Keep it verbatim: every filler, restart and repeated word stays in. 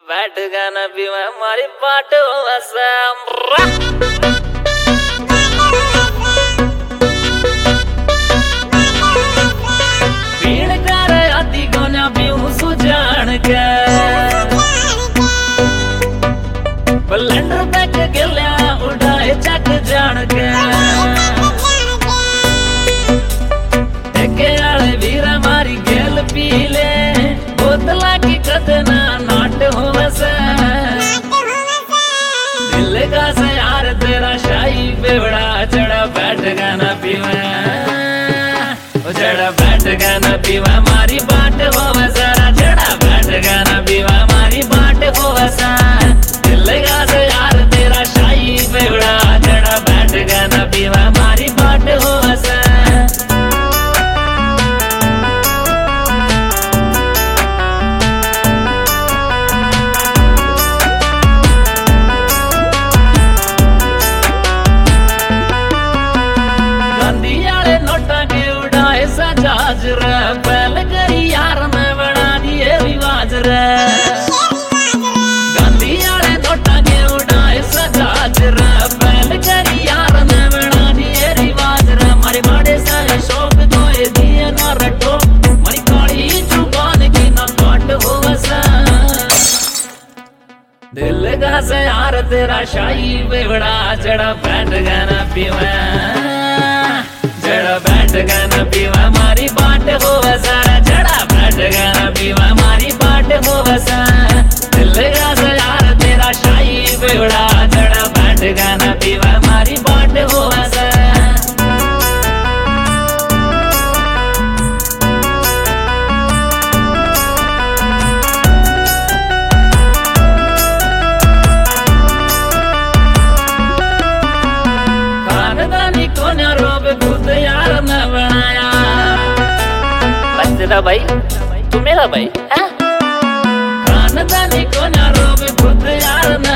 बैठ गाना भी मैं हमारी पाट भीड़ कर आती गोना भी हूँ सुजान के बलंडर बैठ गया उड़ाए चक जान के आले वीरा मारी गेल पी ले बोतला की कदना नाट हो वैसे दिल का से यार तेरा शाही बेवड़ा चढ़ा बैठ गाना पीवा चढ़ा बैठ गाना पीवा मारी बाट हो वैसा चढ़ा बैठ गाना पीवा मारी बाट हो वैसा दिल का से यार तेरा शाही बेवड़ा चढ़ा बैठ गाना पीवा मारी बाट हो वैसा पहले करी यार मैं बना दिए रिवाज रे गांधी वाले नोटा के उड़ाए सजाज रे पहले करी यार मैं बना दिए रिवाज रे हमारे बड़े सारे शौक दोए दिए ना रटो हमारी काली जुबान की ना काट हो वैसा दिल का से यार तेरा शाही बेवड़ा चढ़ा बैठ गाना पीवा चढ़ा बैठ गाना पीवा मारी बाट हो वैसा चढ़ा बैठ गाना पीवा मारी बाट हो वैसा दिल का से यार तेरा शाही बेवड़ा चढ़ा बैठ गाना पीवा मारी बाट हो वैसा खानदानी को न रोब खुद यार न बनाया बंदा भाई तू मेरा भाई है खानदानी को न रोब खुद यार न